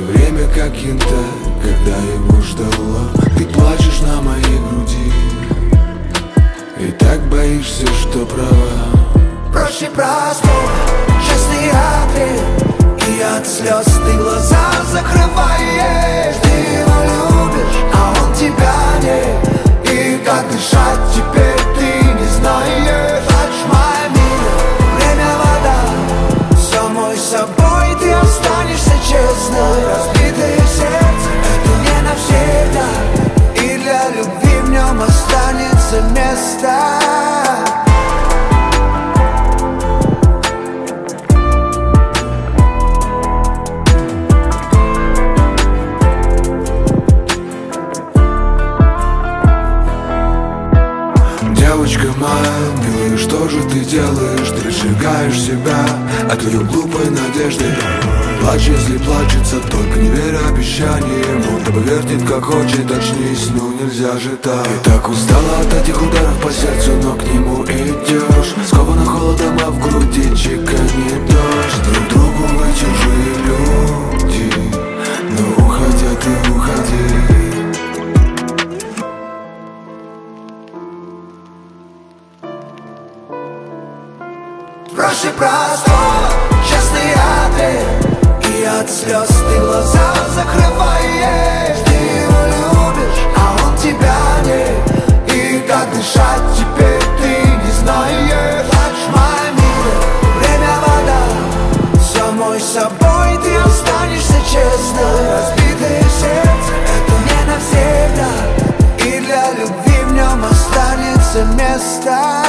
время как янтарь, когда его ждала. Ты плачешь на моей груди и так боишься, что права. Проще простого, честный ответ, и от слез ты глаза закрываешь. Ты его любишь, а он тебя нет, и как дышать теперь ты не знаешь. Плачь, моя милая, время вода, самой собой ты останешься честной. Разбитое сердце — это не навсегда, и для любви в нем останется место. Девочка моя, милая, что же ты делаешь? Ты сжигаешь себя от твоей глупой надежды. Плачь, если плачется, только не верь обещаниям. Будто бы вертит как хочет, очнись, ну нельзя же так. Ты так устала от этих ударов по сердцу, но к нему идешь. Скована холодом, а в груди чеканит дождь. Друг другу вы чужие люди, но уходя ты уходи. Проще простого, честный ответ, и от слез ты глаза закрываешь. Ты его любишь, а он тебя нет, и как дышать теперь ты не знаешь. Плачь, моя милая, время вода, самой собой ты останешься честной. Разбитое сердце — это не навсегда, и для любви в нем останется место.